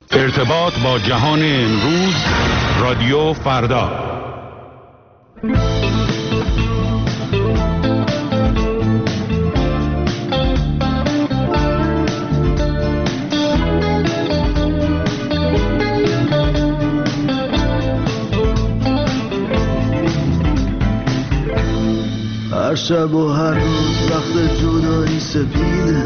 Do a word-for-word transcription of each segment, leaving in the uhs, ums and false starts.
ارتباط با جهان امروز، رادیو فردا. هر شب و هر روز وقت جدایی سپیده،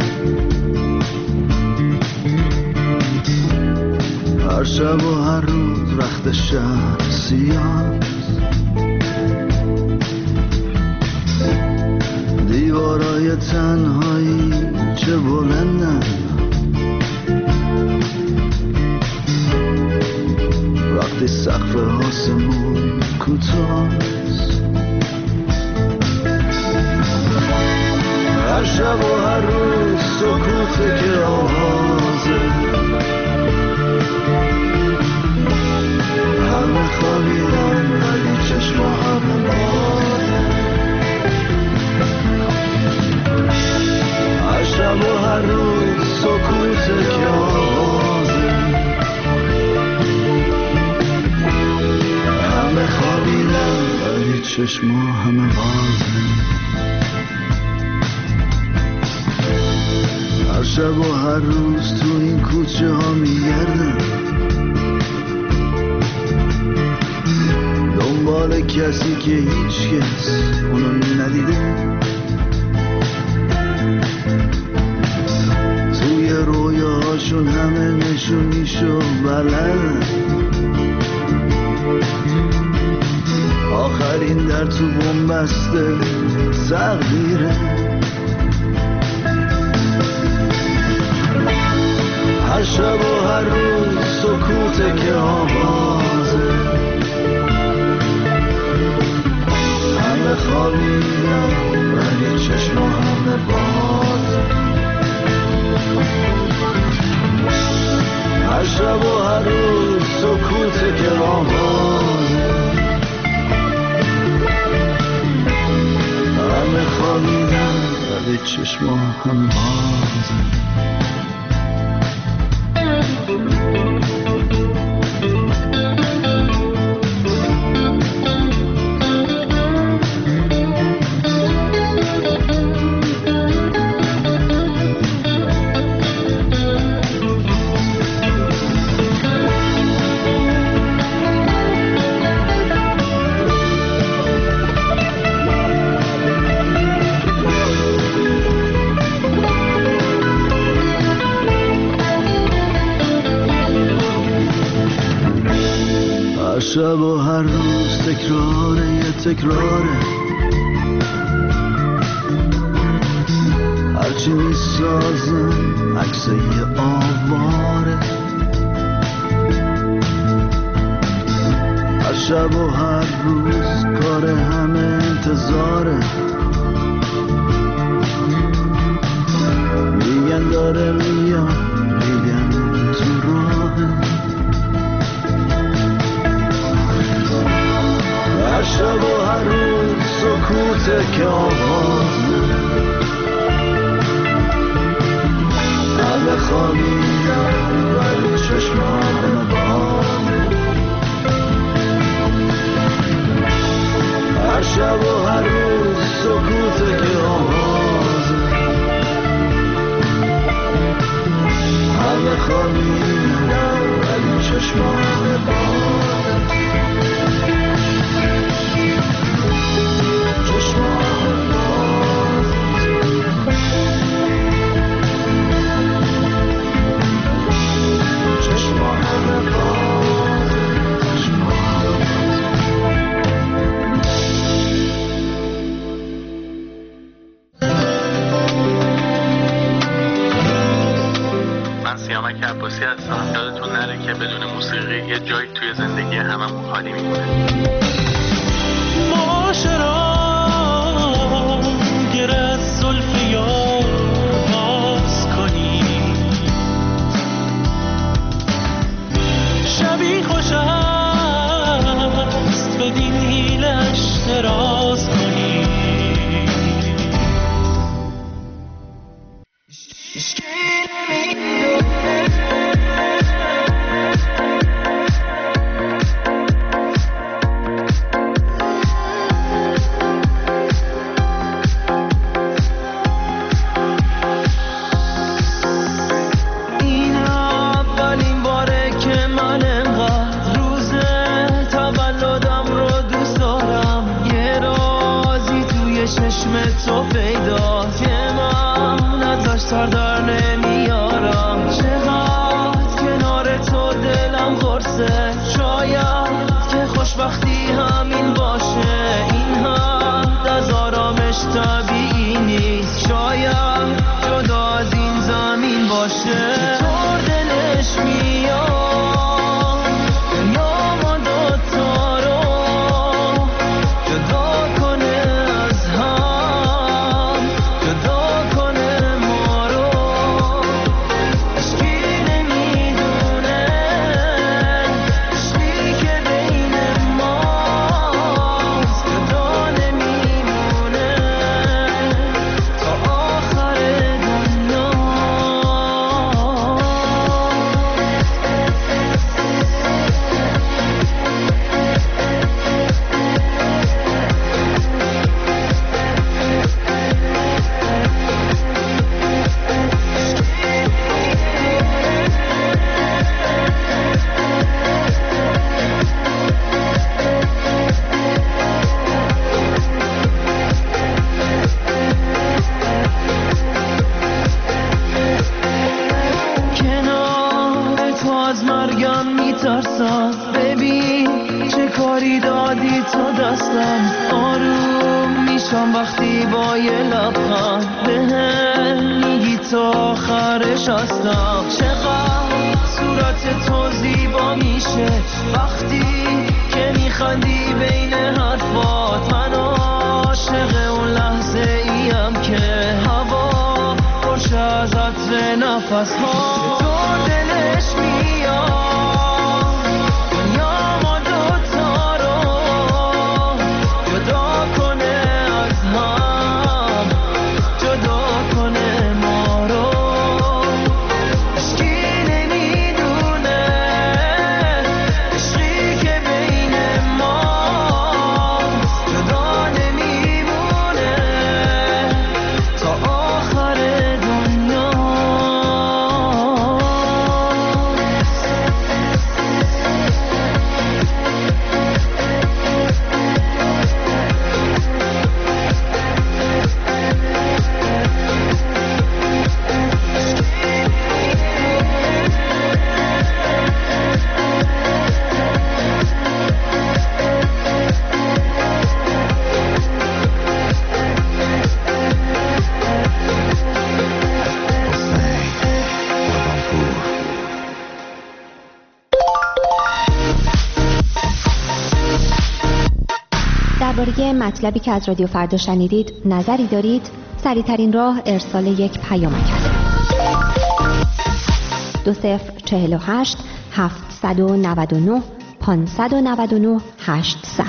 هر شب و هر روز وقت شب سیاست، دیوارای تنهایی چه بلندن، وقتی سقف آسمون کوتاست، هر شب و هر روز سکوته که آوازه، همه خوابیدن ولی چشم همه بازه، هر شب و هر روز سکوته که آوازه، همه خوابیدن ولی چشم همه بازه، هر شب و هر روز تو این کوچه ها میگردم دنبال کسی که هیچ کس اونو ندیده، توی رویاهاشون همه نشونیشو بلدن، آخرین در تو بنبسته تقدیره، هر شب و هر روز سکوته که آوازه، همه خوابیدن ولی چشم همه بازه، هر شب و هر روز سکوته که آوازه، همه خوابیدن ولی چشم همه بازه. شب و هر روز تکراره یه تکراره، هرچی میسازن عکس یه آواره، هر شب و هر روز کار همه انتظاره، میگن داره میاد میگن تو راهه، هر شب و هر روز سکوته که آوازه، همه خوابیدن ولی چشم همه بازه، هر شب و هر روز سکوته که آوازه، همه خوابیدن ولی چشم همه بازه. سیامک عباسی هستم. یادتون نره که بدون موسیقی یه جایی توی زندگی هممون خالی میمونه. معاشرا گر از زلف یار باز کنی، شبی خوش است بدین حیلش دراز کنی، درسته، شاید که خوشبختی همین باشه، این هم از آرامش طبیعی نیست، شاید جدا از این زمین باشه. چطور دلش میاد یا ما دوتا رو جدا کنه از هم، جدا کنه ما رو، عشقی نمیدونه، عشقی که بین ماست جدا نمیمونه تا آخر دنیا. کنار تو از مرگم میترسم، ببین چه کاری دادی تو دستم، آروم میشم وقتی با یه لبخند بهم میگی تا آخرش هستم. چقدر صورت تو زیبا میشه وقتی که میخندی بین حرفات، من عاشق اون لحظه ایم که هوا خوش از عطر نفس ها. تو دلش میاد دنیا ما دوتا رو جدا کنه از هم، جدا کنه ما رو، عشقی نمیدونه، عشقی که بین ماست جدا نمیمونه تا آخر دنیا. درباره مطلبی که از رادیو فردا شنیدید نظری دارید؟ سریع‌ترین راه ارسال یک پیامک است. دو صفر چهل و هشت هفتصد و نود و نه پانصد و نود و نه هشتصد.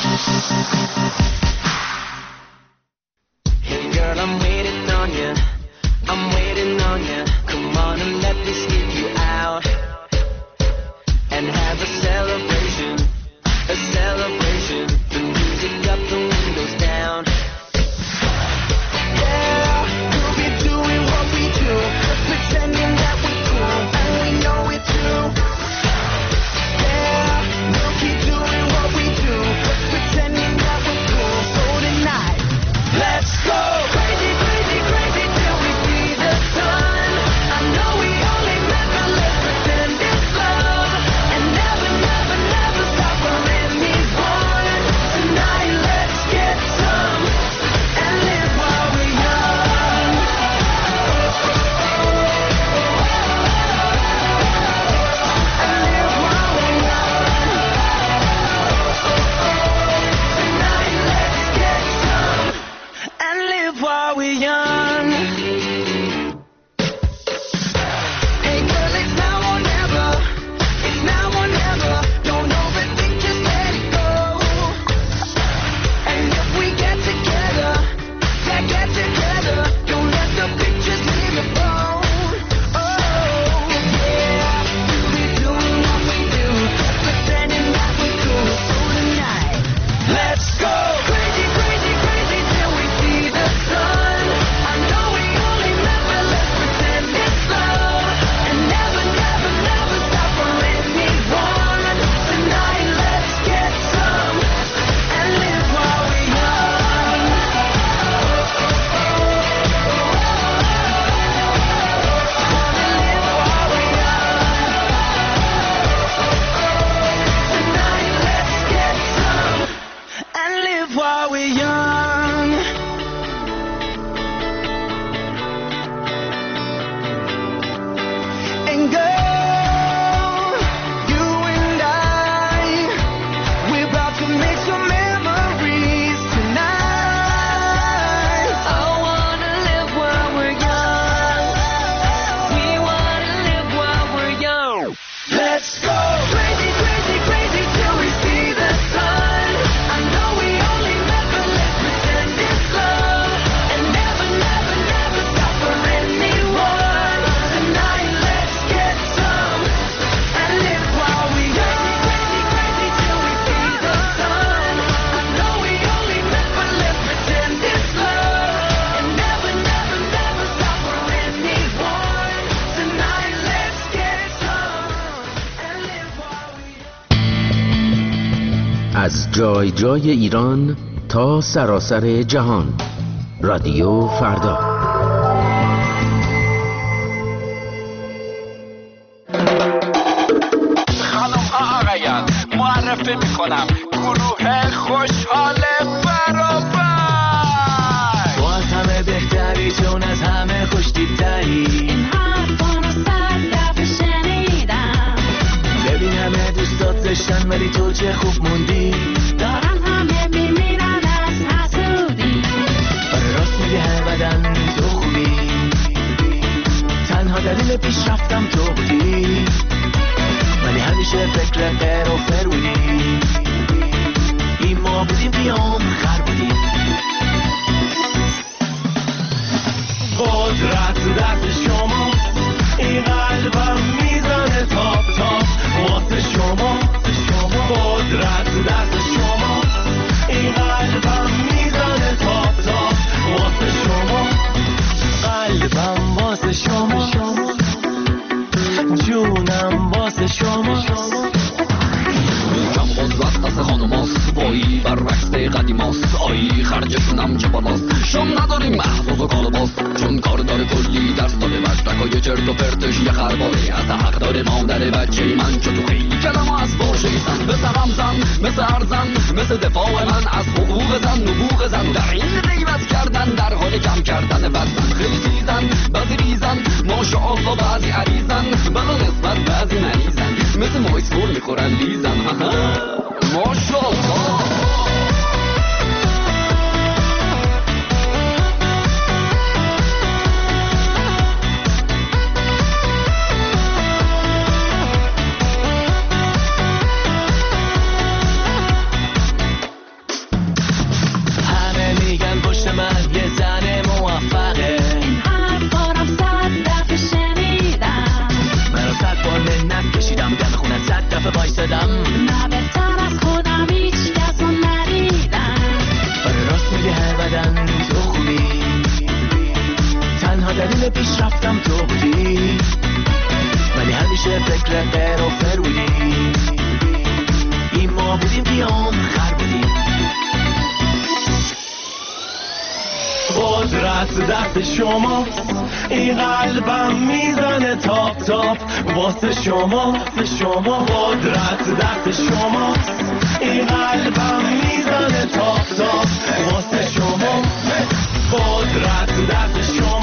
Hey girl, I'm waiting on you, I'm waiting on you, come on and let me sneak you out and have a celebration, a celebration, the music up, the windows down. Yeah, we'll be doing what we do, pretending that we're cool, and we know it too. Yeah, we'll keep doing what we do, pretending that we're cool, Let's go crazy, crazy, crazy till we see the sun. I know we only met, but let's pretend it's love. And never, never, never stop for anyone. Tonight let's get some and live while we crazy, crazy, crazy till we see the sun. I know we only met, but let's pretend it's love. And never, never, never stop for anyone. Tonight let's get some and live while we از جای جای ایران تا سراسر جهان. رادیو فردا. خانم ها آقایان، معرفی میکنم گروه خوشحال برابر. تو از همه بهتری، چون از همه خوش‌تیپ‌تری. این حرفانو صد دفعه شنیدم. ببین همه دوستات زشتن ولی تو چه خوب موندی. دارن همه میمیرن از حسودی. آره راست میگه هر بدن تو خوبی. تنها دلیل پیشرفتم تو بودی. ولی همیشه فکر غیر و فر بودی. این ما بودیم بیام خر بودیم. قدرت دست شما، این قلبم میزنه تاپ تاپ واسه شما. قدرت دست شما، این قلبم میزنه تاپ تاپ واسه شما. قلبم واسه شما، جونم واسه شما. کم باز رقص خانماست، وایی برعکس قدیماست. آیی خرجشونم چه بالاست، شام نداریم محفوظ و کالباست. چون کار داره کلی درس داده بشتکای چرت و پرتش یه خرباره. از حق داره مادر بچه من چو تو خیلی کلم از باشه زن. مثل همزن، مثل ارزن، مثل دفاع من از حقوق زن. نبوغ زن در این غیبت کردن، در حال کم کردن بدن. خیلی تیزن، بعضی ریزن، ماشاءالله بعضی عریزن. بلا نسبت بعضی مریضن، مثل مایسکول میخورن لیزن. ماشاءالله. همه میگن پشت من یه زن موفقه. این حرفارم صد دفعه شنیدم. منو صد بار منت کشیدم، دم خونت صد دفعه وایسادم. نه بهتر از خودم هیچ کس رو ندیدم. آره راست میگه هر بدن تو خوبی. تنها دلیل پیشرفتم تو بودی. ولی همیشه فکر غیر و فر بودی. این ما بودیم بیام خر بودیم. قدرت دست شما، این قلبم میزنه تاپ تاپ واسه شما. شما قدرت دست شما، این قلبم میزنه تاپ تاپ واسه شما. قدرت دست شما.